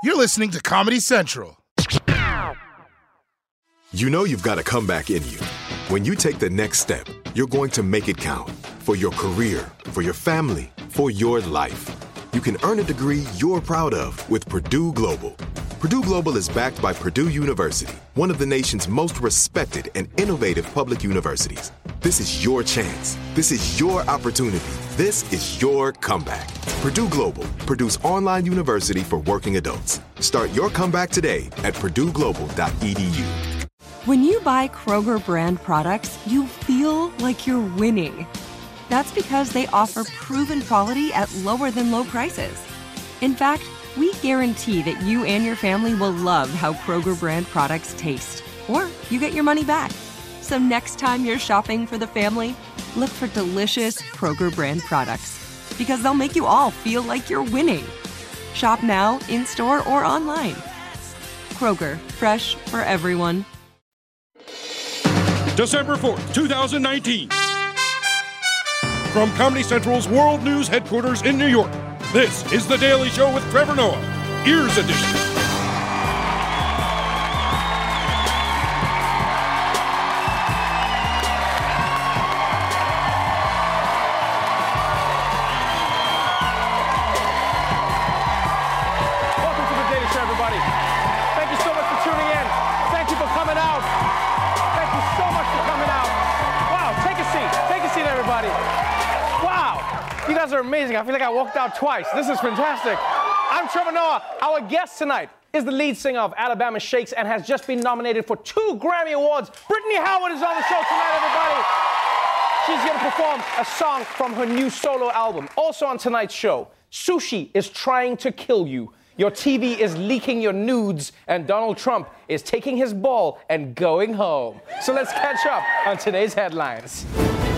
You're listening to Comedy Central. You know you've got a comeback in you. When you take the next step, you're going to make it count. For your career, for your family, for your life. You can earn a degree you're proud of with Purdue Global. Purdue Global is backed by Purdue University, one of the nation's most respected and innovative public universities. This is your chance. This is your opportunity. This is your comeback. Purdue Global, Purdue's online university for working adults. Start your comeback today at purdueglobal.edu. When you buy Kroger brand products, you feel like you're winning. That's because they offer proven quality at lower than low prices. In fact, we guarantee that you and your family will love how Kroger brand products taste, or you get your money back. So next time you're shopping for the family, look for delicious Kroger brand products, because they'll make you all feel like you're winning. Shop now, in-store, or online. Kroger, fresh for everyone. December 4th, 2019. From Comedy Central's World News headquarters in New York, this is The Daily Show with Trevor Noah, Ears Edition. Are amazing. I feel like I walked out twice. This is fantastic. I'm Trevor Noah. Our guest tonight is the lead singer of Alabama Shakes and has just been nominated for 2 Grammy Awards. Brittany Howard is on the show tonight, everybody. She's going to perform a song from her new solo album. Also on tonight's show, sushi is trying to kill you. Your TV is leaking your nudes, and Donald Trump is taking his ball and going home. So let's catch up on today's headlines.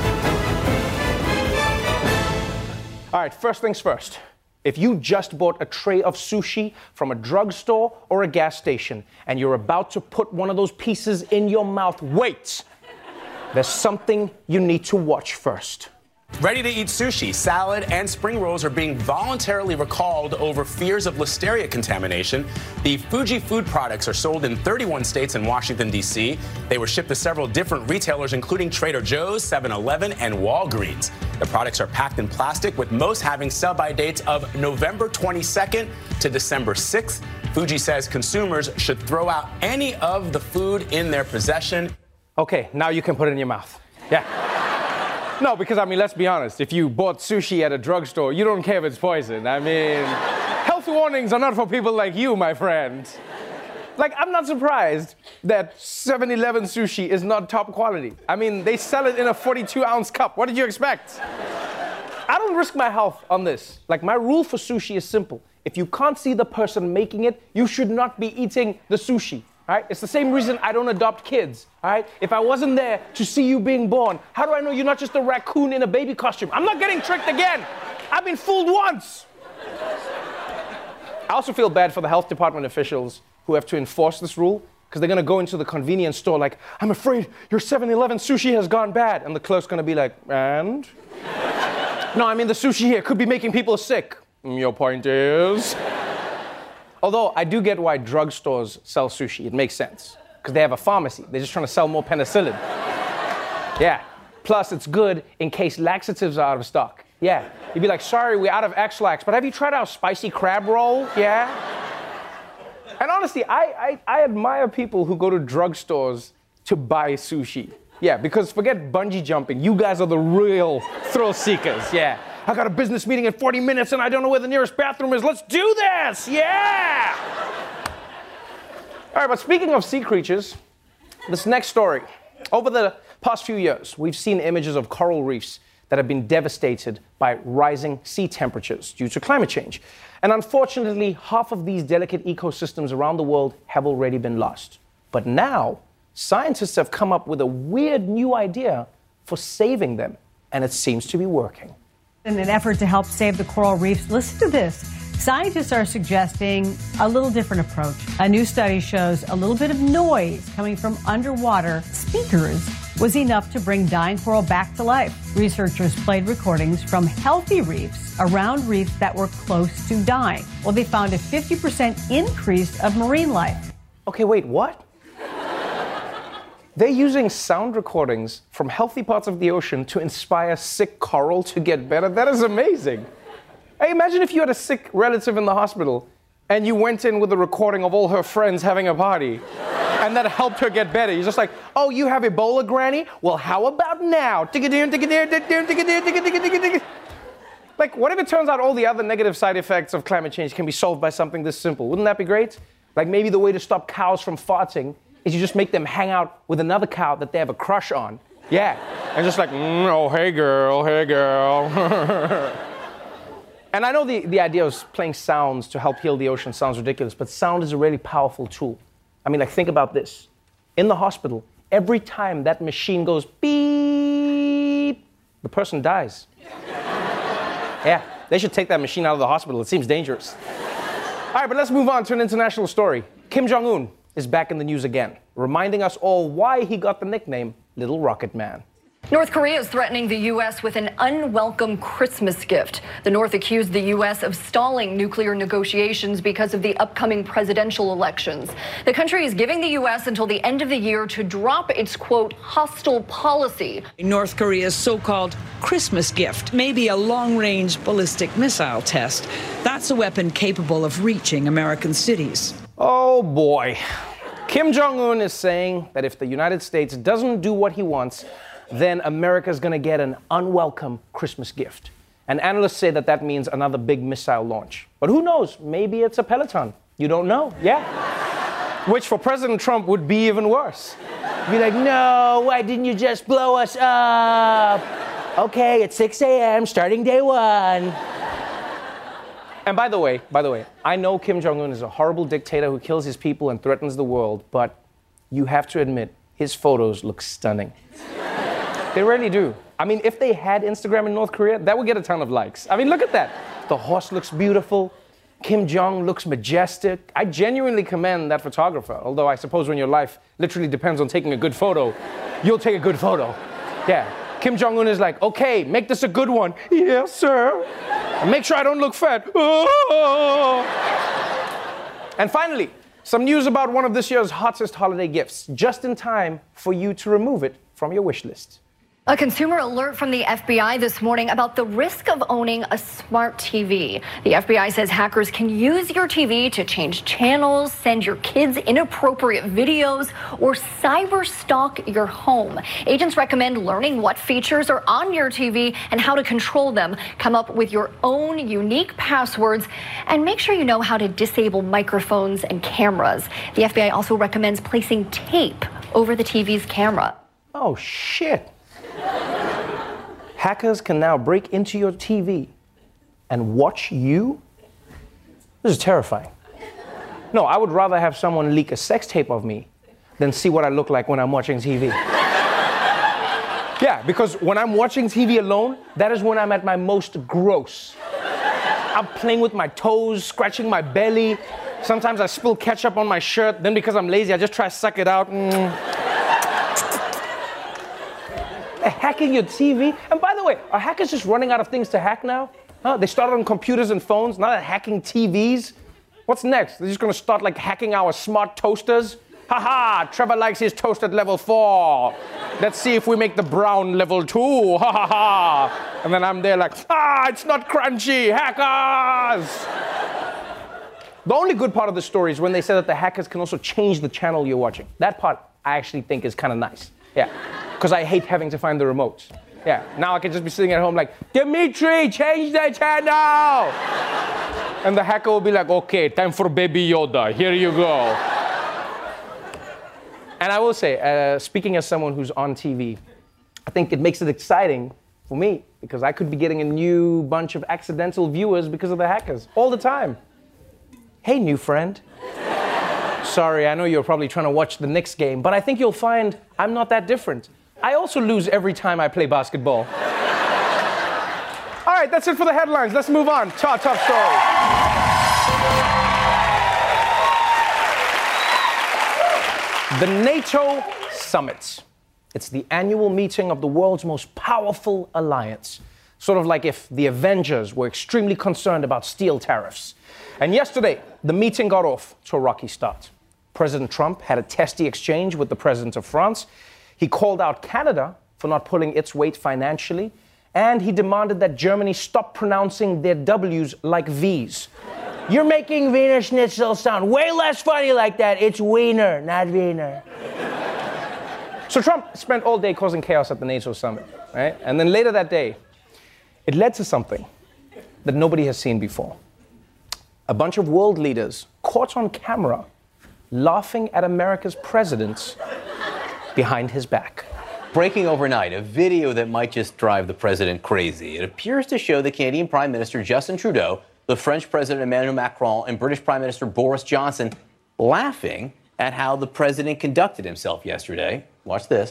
All right, first things first. If you just bought a tray of sushi from a drugstore or a gas station and you're about to put one of those pieces in your mouth, wait. There's something you need to watch first. Ready-to-eat sushi, salad, and spring rolls are being voluntarily recalled over fears of listeria contamination. The Fuji food products are sold in 31 states and Washington, D.C. They were shipped to several different retailers, including Trader Joe's, 7-Eleven, and Walgreens. The products are packed in plastic, with most having sell-by dates of November 22nd to December 6th. Fuji says consumers should throw out any of the food in their possession. Okay, now you can put it in your mouth. Yeah. No, because, I mean, let's be honest. If you bought sushi at a drugstore, you don't care if it's poison. I mean, health warnings are not for people like you, my friend. Like, I'm not surprised that 7-Eleven sushi is not top quality. I mean, they sell it in a 42-ounce cup. What did you expect? I don't risk my health on this. Like, my rule for sushi is simple. If you can't see the person making it, you should not be eating the sushi. All right? It's the same reason I don't adopt kids. All right? If I wasn't there to see you being born, how do I know you're not just a raccoon in a baby costume? I'm not getting tricked again. I've been fooled once. I also feel bad for the health department officials who have to enforce this rule, because they're going to go into the convenience store like, I'm afraid your 7-Eleven sushi has gone bad. And the clerk's going to be like, and? No, I mean, the sushi here could be making people sick. Your point is? Although, I do get why drugstores sell sushi. It makes sense. Because they have a pharmacy. They're just trying to sell more penicillin. Yeah. Plus, it's good in case laxatives are out of stock. Yeah. You'd be like, sorry, we're out of X-Lax, but have you tried our spicy crab roll? Yeah? And honestly, I admire people who go to drugstores to buy sushi. Yeah, because forget bungee jumping. You guys are the real thrill seekers. Yeah. I got a business meeting in 40 minutes and I don't know where the nearest bathroom is. Let's do this! Yeah! All right, but speaking of sea creatures, this next story. Over the past few years, we've seen images of coral reefs that have been devastated by rising sea temperatures due to climate change. And unfortunately, half of these delicate ecosystems around the world have already been lost. But now, scientists have come up with a weird new idea for saving them, and it seems to be working. In an effort to help save the coral reefs, listen to this. Scientists are suggesting a little different approach. A new study shows a little bit of noise coming from underwater speakers was enough to bring dying coral back to life. Researchers played recordings from healthy reefs around reefs that were close to dying. Well, they found a 50% increase of marine life. Okay, wait, what? They're using sound recordings from healthy parts of the ocean to inspire sick coral to get better? That is amazing. Hey, imagine if you had a sick relative in the hospital and you went in with a recording of all her friends having a party and that helped her get better. You're just like, oh, you have Ebola, Granny? Well, how about now? Like, what if it turns out all the other negative side effects of climate change can be solved by something this simple? Wouldn't that be great? Like, maybe the way to stop cows from farting is you just make them hang out with another cow that they have a crush on. Yeah. And just like, oh, hey, girl, hey, girl. And I know the idea of playing sounds to help heal the ocean sounds ridiculous, but sound is a really powerful tool. I mean, like, think about this. In the hospital, every time that machine goes beep, the person dies. Yeah, they should take that machine out of the hospital. It seems dangerous. All right, but let's move on to an international story. Kim Jong-un is back in the news again, reminding us all why he got the nickname Little Rocket Man. North Korea is threatening the U.S. with an unwelcome Christmas gift. The North accused the U.S. of stalling nuclear negotiations because of the upcoming presidential elections. The country is giving the U.S. until the end of the year to drop its, quote, hostile policy. North Korea's so-called Christmas gift may be a long-range ballistic missile test. That's a weapon capable of reaching American cities. Oh, boy. Kim Jong-un is saying that if the United States doesn't do what he wants, then America's going to get an unwelcome Christmas gift. And analysts say that that means another big missile launch. But who knows? Maybe it's a Peloton. You don't know. Yeah. Which for President Trump would be even worse. Be like, no, why didn't you just blow us up? Okay, it's 6 a.m., starting day one. And by the way, I know Kim Jong-un is a horrible dictator who kills his people and threatens the world, but you have to admit, his photos look stunning. They really do. I mean, if they had Instagram in North Korea, that would get a ton of likes. I mean, look at that. The horse looks beautiful. Kim Jong looks majestic. I genuinely commend that photographer, although I suppose when your life literally depends on taking a good photo, you'll take a good photo. Yeah. Kim Jong-un is like, okay, make this a good one. Yes, sir. And make sure I don't look fat. Oh. And finally, some news about one of this year's hottest holiday gifts, just in time for you to remove it from your wish list. A consumer alert from the FBI this morning about the risk of owning a smart TV. The FBI says hackers can use your TV to change channels, send your kids inappropriate videos, or cyber stalk your home. Agents recommend learning what features are on your TV and how to control them. Come up with your own unique passwords and make sure you know how to disable microphones and cameras. The FBI also recommends placing tape over the TV's camera. Oh, shit. Hackers can now break into your TV and watch you? This is terrifying. No, I would rather have someone leak a sex tape of me than see what I look like when I'm watching TV. Yeah, because when I'm watching TV alone, that is when I'm at my most gross. I'm playing with my toes, scratching my belly. Sometimes I spill ketchup on my shirt. Then because I'm lazy, I just try to suck it out. Hacking your TV. And by the way, are hackers just running out of things to hack now? Huh? They started on computers and phones, now they're hacking TVs. What's next? They're just gonna start like hacking our smart toasters? Haha, Trevor likes his toast at level 4. Let's see if we make the brown level 2. Ha ha ha. And then I'm there like, it's not crunchy, hackers! The only good part of the story is when they said that the hackers can also change the channel you're watching. That part I actually think is kind of nice. Yeah. Because I hate having to find the remotes. Yeah, now I can just be sitting at home like, Dimitri, change the channel! And the hacker will be like, okay, time for Baby Yoda, here you go. And I will say, speaking as someone who's on TV, I think it makes it exciting for me, because I could be getting a new bunch of accidental viewers because of the hackers, all the time. Hey, new friend. Sorry, I know you're probably trying to watch the Knicks game, but I think you'll find I'm not that different. I also lose every time I play basketball. All right, that's it for the headlines. Let's move on to our top story. The NATO summit. It's the annual meeting of the world's most powerful alliance. Sort of like if the Avengers were extremely concerned about steel tariffs. And yesterday, the meeting got off to a rocky start. President Trump had a testy exchange with the president of France. He called out Canada for not pulling its weight financially, and he demanded that Germany stop pronouncing their W's like V's. You're making Wiener Schnitzel sound way less funny like that. It's Wiener, not Wiener. So Trump spent all day causing chaos at the NATO summit, right? And then later that day, it led to something that nobody has seen before. A bunch of world leaders caught on camera laughing at America's president behind his back. Breaking overnight, a video that might just drive the president crazy. It appears to show the Canadian Prime Minister Justin Trudeau, the French President Emmanuel Macron, and British Prime Minister Boris Johnson laughing at how the president conducted himself yesterday. Watch this.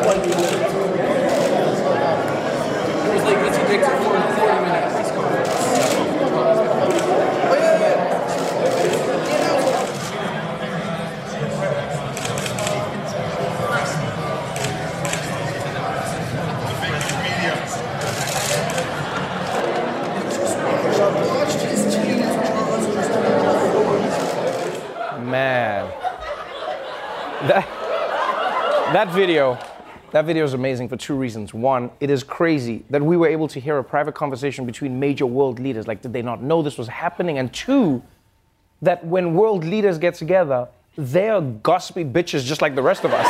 Man, that video is amazing for two reasons. One, it is crazy that we were able to hear a private conversation between major world leaders. Like, did they not know this was happening? And two, that when world leaders get together, they're gossipy bitches just like the rest of us.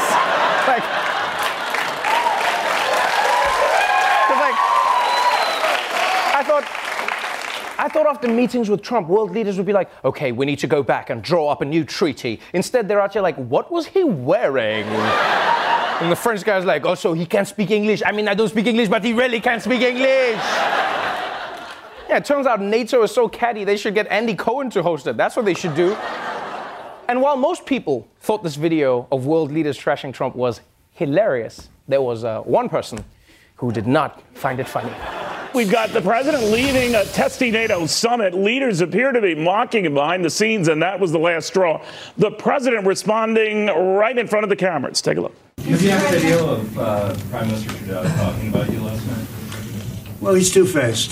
I thought after meetings with Trump, world leaders would be like, okay, we need to go back and draw up a new treaty. Instead, they're out here like, what was he wearing? And the French guy's like, oh, so he can't speak English. I mean, I don't speak English, but he really can't speak English. Yeah, it turns out NATO is so catty, they should get Andy Cohen to host it. That's what they should do. And while most people thought this video of world leaders trashing Trump was hilarious, there was one person who did not find it funny. We've got the president leaving a testy NATO summit. Leaders appear to be mocking him behind the scenes, and that was the last straw. The president responding right in front of the cameras. Take a look. Have you had a video of Prime Minister Trudeau talking about you last night? Well, he's two-faced.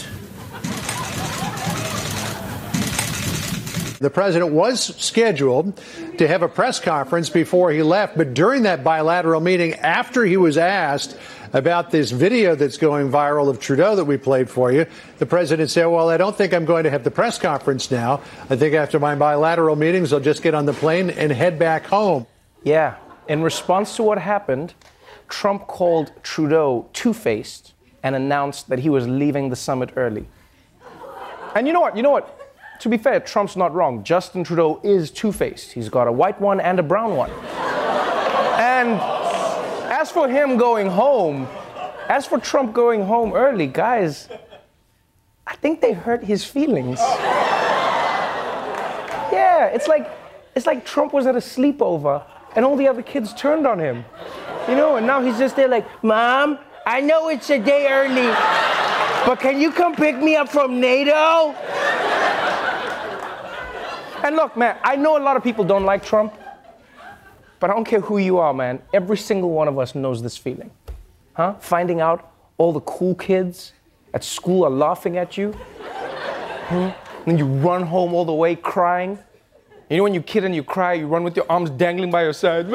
The president was scheduled to have a press conference before he left, but during that bilateral meeting, after he was asked about this video that's going viral of Trudeau that we played for you, the president said, well, I don't think I'm going to have the press conference now. I think after my bilateral meetings, I'll just get on the plane and head back home. Yeah. In response to what happened, Trump called Trudeau two-faced and announced that he was leaving the summit early. And you know what? To be fair, Trump's not wrong. Justin Trudeau is two-faced. He's got a white one and a brown one. And as for him going home, as for Trump going home early, guys, I think they hurt his feelings. Yeah, it's like Trump was at a sleepover and all the other kids turned on him. And now he's just there like, Mom, I know it's a day early, but can you come pick me up from NATO? And look, man, I know a lot of people don't like Trump, but I don't care who you are, man. Every single one of us knows this feeling. Huh? Finding out all the cool kids at school are laughing at you. And then you run home all the way crying. You know when you're a kid and you cry, you run with your arms dangling by your side.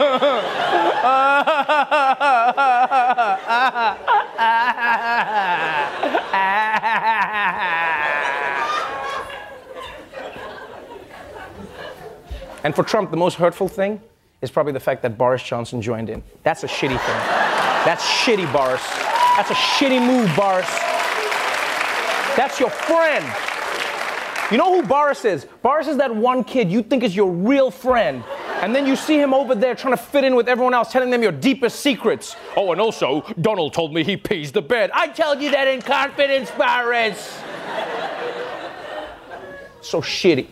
And for Trump, the most hurtful thing is probably the fact that Boris Johnson joined in. That's a shitty thing. That's shitty, Boris. That's a shitty move, Boris. That's your friend. You know who Boris is? Boris is that one kid you think is your real friend. And then you see him over there trying to fit in with everyone else, telling them your deepest secrets. Oh, and also, Donald told me he pees the bed. I tell you that in confidence, Boris. So shitty.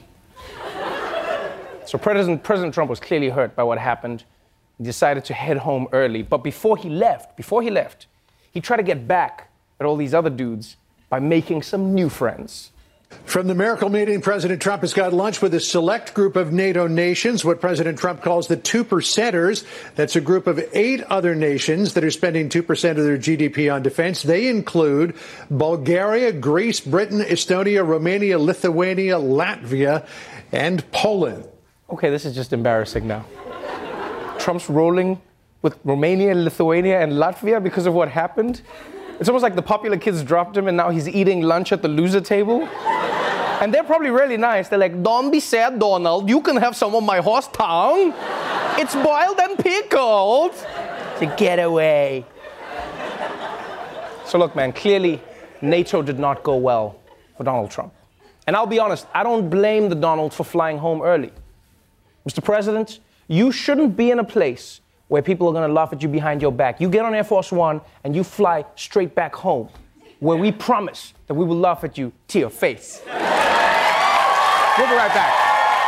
So President Trump was clearly hurt by what happened. He decided to head home early. But before he left, he tried to get back at all these other dudes by making some new friends. From the miracle meeting, President Trump has got lunch with a select group of NATO nations, what President Trump calls the 2%ers. That's a group of 8 other nations that are spending 2% of their GDP on defense. They include Bulgaria, Greece, Britain, Estonia, Romania, Lithuania, Latvia, and Poland. Okay, this is just embarrassing now. Trump's rolling with Romania, Lithuania, and Latvia because of what happened. It's almost like the popular kids dropped him and now he's eating lunch at the loser table. And they're probably really nice. They're like, don't be sad, Donald. You can have some of my horse tongue. It's boiled and pickled. To get away. So look, man, clearly NATO did not go well for Donald Trump. And I'll be honest, I don't blame the Donald for flying home early. Mr. President, you shouldn't be in a place where people are going to laugh at you behind your back. You get on Air Force One and you fly straight back home, where we promise that we will laugh at you to your face. We'll be right back.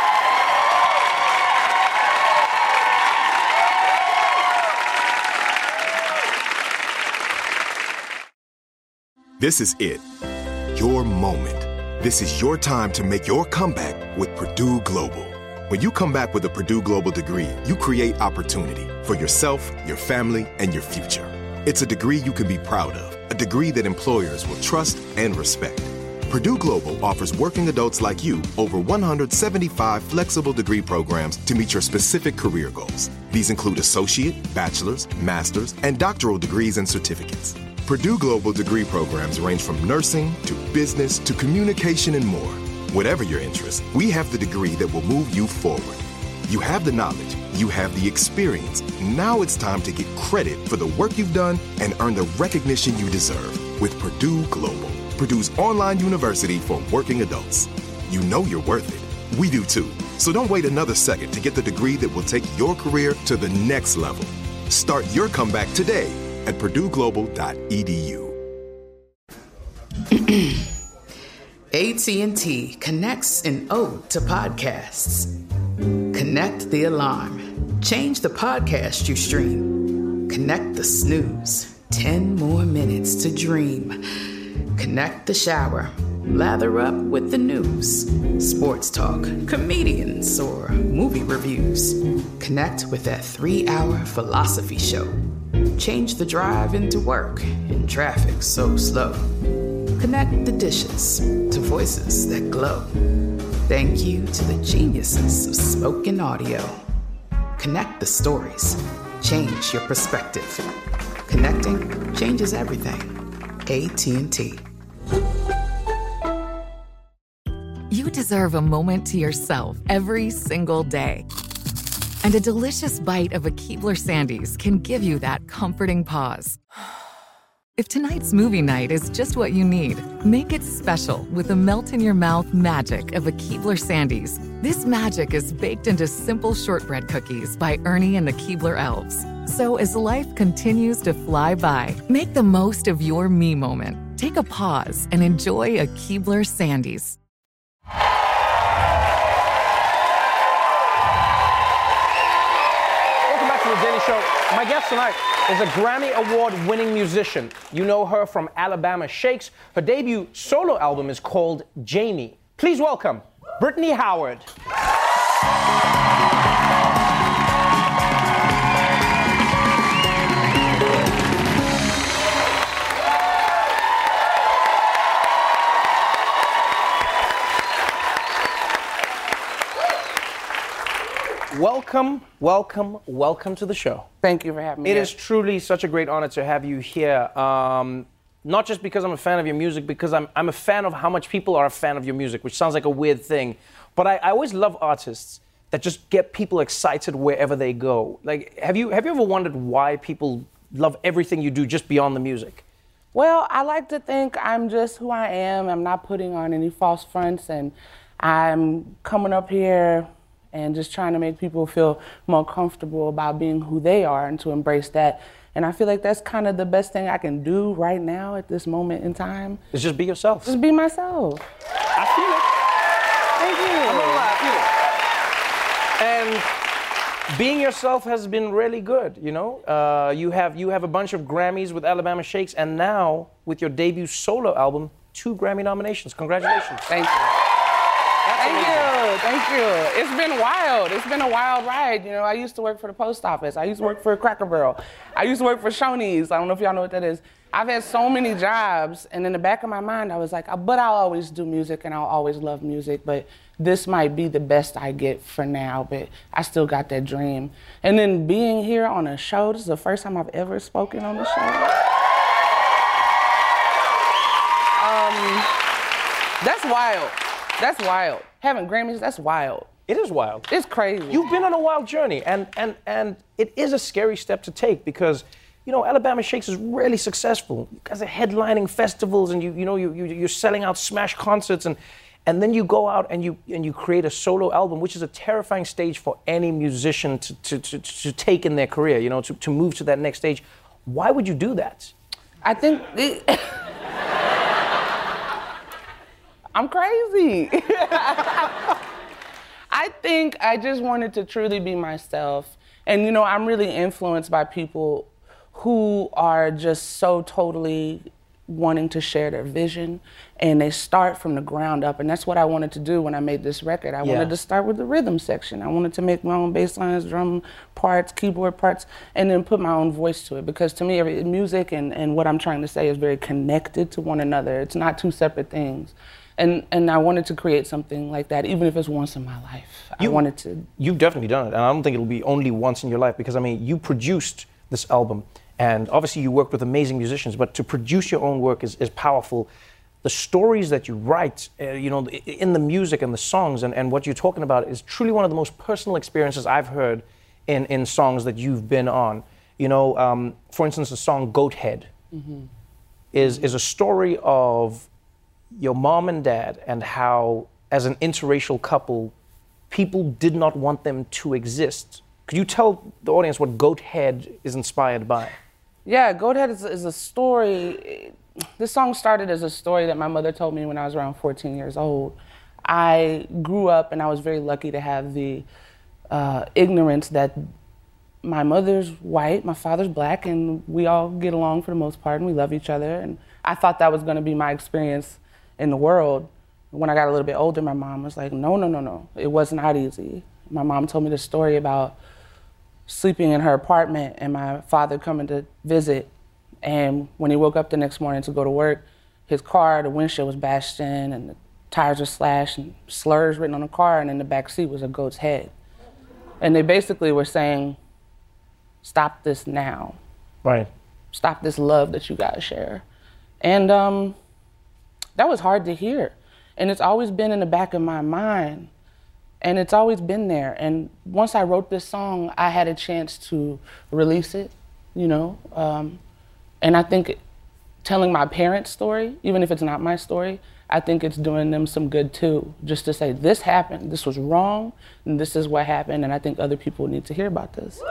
This is it. Your moment. This is your time to make your comeback with Purdue Global. When you come back with a Purdue Global degree, you create opportunity for yourself, your family, and your future. It's a degree you can be proud of, a degree that employers will trust and respect. Purdue Global offers working adults like you over 175 flexible degree programs to meet your specific career goals. These include associate, bachelor's, master's, and doctoral degrees and certificates. Purdue Global degree programs range from nursing to business to communication and more. Whatever your interest, we have the degree that will move you forward. You have the knowledge, you have the experience. Now it's time to get credit for the work you've done and earn the recognition you deserve with Purdue Global, Purdue's online university for working adults. You know you're worth it. We do too. So don't wait another second to get the degree that will take your career to the next level. Start your comeback today at purdueglobal.edu. AT&T connects an ode to podcasts. Connect the alarm. Change the podcast you stream. Connect the snooze. 10 more minutes to dream. Connect the shower. Lather up with the news. Sports talk, comedians, or movie reviews. Connect with that 3-hour philosophy show. Change the drive into work in traffic so slow. Connect the dishes to voices that glow. Thank you to the geniuses of spoken audio. Connect the stories. Change your perspective. Connecting changes everything. AT&T. You deserve a moment to yourself every single day. And a delicious bite of a Keebler Sandies can give you that comforting pause. If tonight's movie night is just what you need, make it special with the melt-in-your-mouth magic of a Keebler Sandies. This magic is baked into simple shortbread cookies by Ernie and the Keebler Elves. So as life continues to fly by, make the most of your me moment. Take a pause and enjoy a Keebler Sandies. Welcome back to The Daily Show. My guest tonight is a Grammy Award-winning musician. You know her from Alabama Shakes. Her debut solo album is called Jamie. Please welcome Brittany Howard. Welcome, welcome, welcome to the show. Thank you for having me. It is truly such a great honor to have you here. Not just because I'm a fan of your music, because I'm a fan of how much people are a fan of your music, which sounds like a weird thing. But I always love artists that just get people excited wherever they go. Like, have you ever wondered why people love everything you do just beyond the music? Well, I like to think I'm just who I am. I'm not putting on any false fronts, and I'm coming up here and just trying to make people feel more comfortable about being who they are and to embrace that. And I feel like that's kind of the best thing I can do right now at this moment in time. Is just be yourself. Just be myself. I feel it. Thank you. I'm not lying. And being yourself has been really good, you know? You have a bunch of Grammys with Alabama Shakes, and now with your debut solo album, 2 Grammy nominations. Congratulations. Thank you. Thank you. It's been wild. It's been a wild ride. You know, I used to work for the post office. I used to work for Cracker Barrel. I used to work for Shoney's. I don't know if y'all know what that is. I've had so many jobs, and in the back of my mind, I was like, but I'll always do music, and I'll always love music, but this might be the best I get for now, but I still got that dream. And then being here on a show, this is the first time I've ever spoken on the show. That's wild. That's wild. Having Grammys, that's wild. It is wild. It's crazy. You've been on a wild journey, and it is a scary step to take because, you know, Alabama Shakes is really successful. You guys are headlining festivals, and you're selling out smash concerts, and then you go out and you create a solo album, which is a terrifying stage for any musician to take in their career. You know, to move to that next stage. Why would you do that? I think I'm crazy. I think I just wanted to truly be myself. And, you know, I'm really influenced by people who are just so totally wanting to share their vision, and they start from the ground up. And that's what I wanted to do when I made this record. I wanted to start with the rhythm section. I wanted to make my own bass lines, drum parts, keyboard parts, and then put my own voice to it. Because to me, music and what I'm trying to say is very connected to one another. It's not two separate things. And I wanted to create something like that, even if it's once in my life. I wanted to. You've definitely done it, and I don't think it'll be only once in your life, because I mean, you produced this album, and obviously you worked with amazing musicians, but to produce your own work is powerful. The stories that you write, you know, in the music and the songs and what you're talking about is truly one of the most personal experiences I've heard in songs that you've been on. You know, for instance, the song Goat Head is a story of your mom and dad and how, as an interracial couple, people did not want them to exist. Could you tell the audience what Goat Head is inspired by? Yeah, Goat Head is a story. This song started as a story that my mother told me when I was around 14 years old. I grew up and I was very lucky to have the ignorance that my mother's white, my father's black, and we all get along for the most part and we love each other. And I thought that was gonna be my experience in the world. When I got a little bit older, my mom was like, no, it was not easy. My mom told me the story about sleeping in her apartment and my father coming to visit. And when he woke up the next morning to go to work, his car, the windshield was bashed in and the tires were slashed and slurs written on the car, and in the back seat was a goat's head. And they basically were saying, stop this now. Right. Stop this love that you guys share. And that was hard to hear. And it's always been in the back of my mind. And it's always been there. And once I wrote this song, I had a chance to release it, you know. And I think telling my parents' story, even if it's not my story, I think it's doing them some good too. Just to say, this happened, this was wrong, and this is what happened, and I think other people need to hear about this.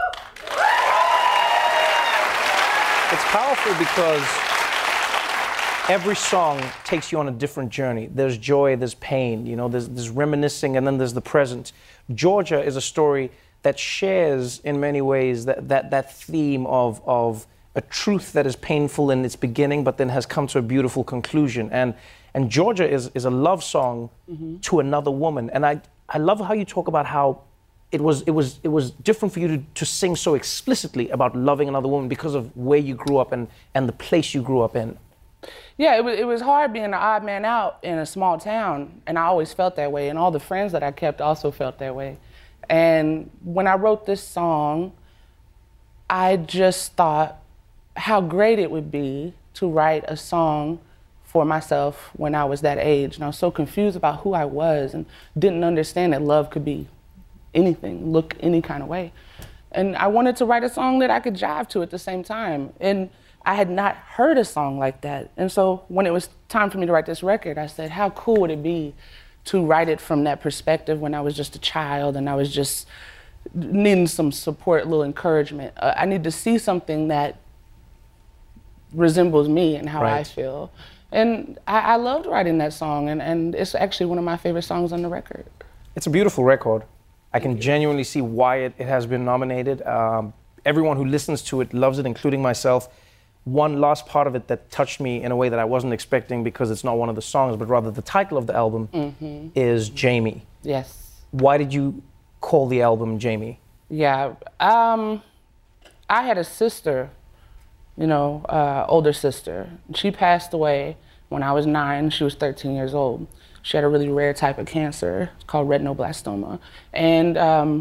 It's powerful because every song takes you on a different journey. There's joy, there's pain, you know, there's reminiscing, and then there's the present. Georgia is a story that shares, in many ways, that theme of a truth that is painful in its beginning, but then has come to a beautiful conclusion. And Georgia is a love song to another woman. And I love how you talk about how it was different for you to sing so explicitly about loving another woman because of where you grew up and the place you grew up in. Yeah, it was hard being an odd man out in a small town, and I always felt that way, and all the friends that I kept also felt that way. And when I wrote this song, I just thought how great it would be to write a song for myself when I was that age. And I was so confused about who I was and didn't understand that love could be anything, look any kind of way. And I wanted to write a song that I could jive to at the same time. And I had not heard a song like that. And so when it was time for me to write this record, I said, how cool would it be to write it from that perspective when I was just a child and I was just needing some support, a little encouragement. I need to see something that resembles me and how I feel. And I loved writing that song, and it's actually one of my favorite songs on the record. It's a beautiful record. I can genuinely see why it has been nominated. Everyone who listens to it loves it, including myself. one last part of it that touched me in a way that I wasn't expecting, because it's not one of the songs, but rather the title of the album is Jamie. Yes. Why did you call the album Jamie? Yeah. I had a sister, older sister. She passed away when I was 9. She was 13 years old. She had a really rare type of cancer. It's called retinoblastoma. And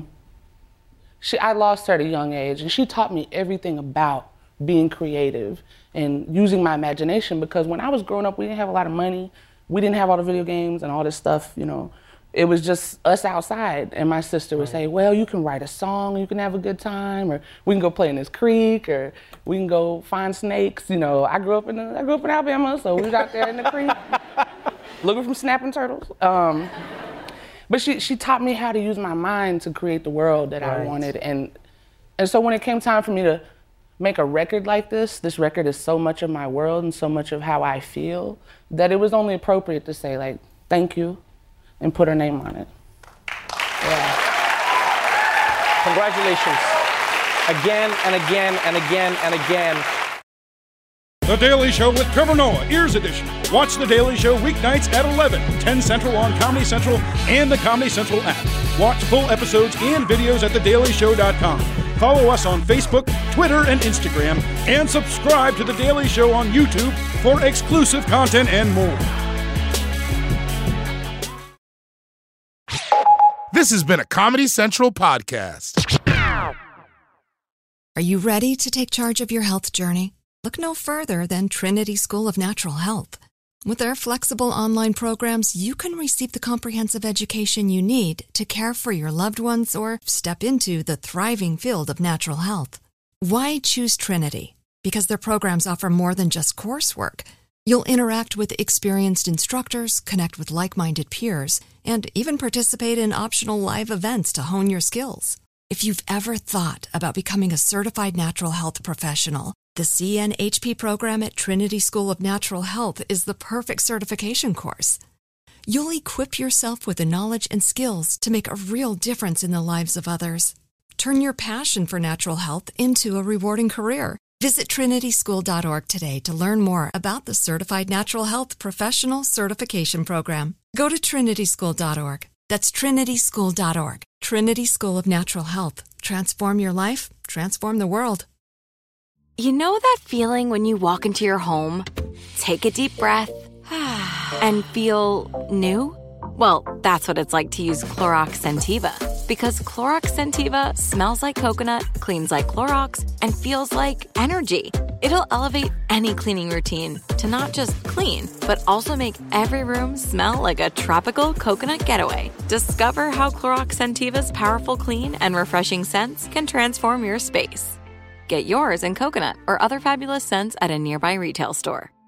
I lost her at a young age, and she taught me everything about being creative and using my imagination, because when I was growing up, we didn't have a lot of money. We didn't have all the video games and all this stuff, It was just us outside, and my sister would say, well, you can write a song, you can have a good time, or we can go play in this creek, or we can go find snakes. I grew up in Alabama, so we was out there in the creek looking for snapping turtles. But she taught me how to use my mind to create the world that I wanted. And so when it came time for me to make a record like this record is so much of my world and so much of how I feel, that it was only appropriate to say, like, thank you, and put her name on it. Yeah. Congratulations. Again and again and again and again. The Daily Show with Trevor Noah, Ears Edition. Watch The Daily Show weeknights at 11, 10 Central on Comedy Central and the Comedy Central app. Watch full episodes and videos at thedailyshow.com. Follow us on Facebook, Twitter, and Instagram, and subscribe to The Daily Show on YouTube for exclusive content and more. This has been a Comedy Central podcast. Are you ready to take charge of your health journey? Look no further than Trinity School of Natural Health. With their flexible online programs, you can receive the comprehensive education you need to care for your loved ones or step into the thriving field of natural health. Why choose Trinity? Because their programs offer more than just coursework. You'll interact with experienced instructors, connect with like-minded peers, and even participate in optional live events to hone your skills. If you've ever thought about becoming a certified natural health professional, the CNHP program at Trinity School of Natural Health is the perfect certification course. You'll equip yourself with the knowledge and skills to make a real difference in the lives of others. Turn your passion for natural health into a rewarding career. Visit trinityschool.org today to learn more about the Certified Natural Health Professional Certification Program. Go to trinityschool.org. That's trinityschool.org. Trinity School of Natural Health. Transform your life, transform the world. You know that feeling when you walk into your home, take a deep breath, and feel new? Well, that's what it's like to use Clorox Scentiva. Because Clorox Scentiva smells like coconut, cleans like Clorox, and feels like energy. It'll elevate any cleaning routine to not just clean, but also make every room smell like a tropical coconut getaway. Discover how Clorox Scentiva's powerful clean and refreshing scents can transform your space. Get yours in coconut or other fabulous scents at a nearby retail store.